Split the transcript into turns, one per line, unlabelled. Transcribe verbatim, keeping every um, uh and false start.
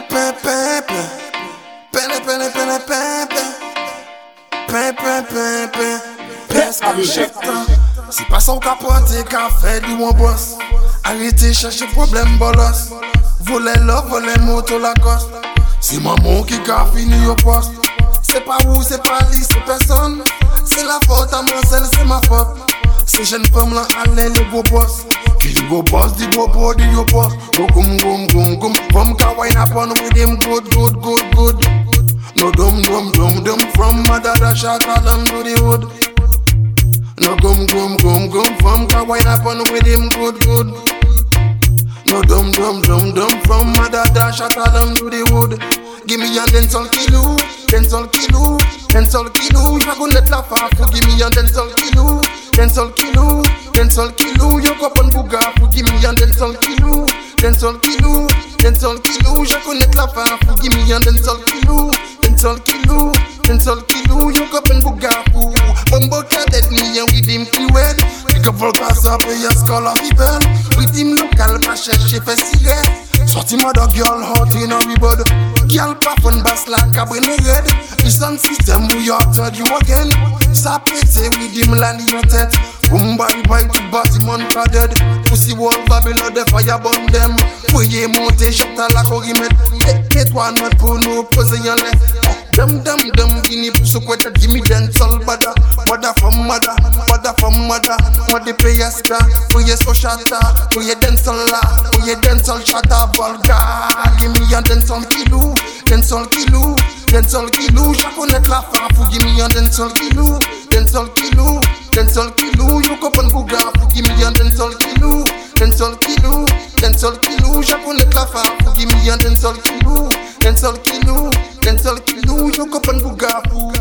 pin, pin, pin. Pin, pin, pin, pin, pin. Pin, pin, pin, pin. Presque chaque temps. Si pas son capote, café du mon boss. Arrêtez chercher problème bolos. Voler l'or, voler moto la coste. C'est maman qui a fini au poste. C'est pas vous, c'est pas lui, c'est personne. C'est la faute à moi, c'est ma faute. Ces jeunes femmes là, allez les gros boss. Qui go boss, the go body, yo boss. Go gum gum gum gum. From Kawaii upon with him good, good, good, good. No dum dum dum dum. From Madada shot all them to the wood. No gum gum gum gum. From Kawaii upon with him good, good. No dum dum dum dum. From Madada shot all them to the wood. Give me a dental kilo, dental kilo, dental kilo. Je connais la faf, give me a dental kilo, dental kilo, dental kilo. Yo kopon bouga, give me a dental kilo, dental kilo, dental kilo. Je connais la faf, give me a dental kilo, dental kilo, dental kilo. Yo kopon bouga, bumbo cadet me and with him fluid. Pick up Volcas up a skull of people. With him local, pas chercher fait cigarette. Sorti mother girl hot in a ribod. Girl puff and bass like a brain red. The sound system we up to you again. Ça pété with him land in your tête. Boom bang bang to body man padded. Pussy wall Babylon the fire bomb them. Foyer monté shot à la corimet. Take one not pour nous poser en l'air. Dum dum dum guinea pussy quetta give me dental bada. Bada from mother, bada from mother. What the players star, for your so shatter, for your dental la, for your dental shatter vulgar. Give me a dental kilo, dental kilo, dental kilo. Je connais la femme, faut give me a dental kilo, dental kilo, dental kilo. You copan bouga, faut give me a dental kilo, dental kilo, dental kilo. Je connais la femme, faut give me a dental kilo, dental kilo, dental kilo. You copan bouga, faut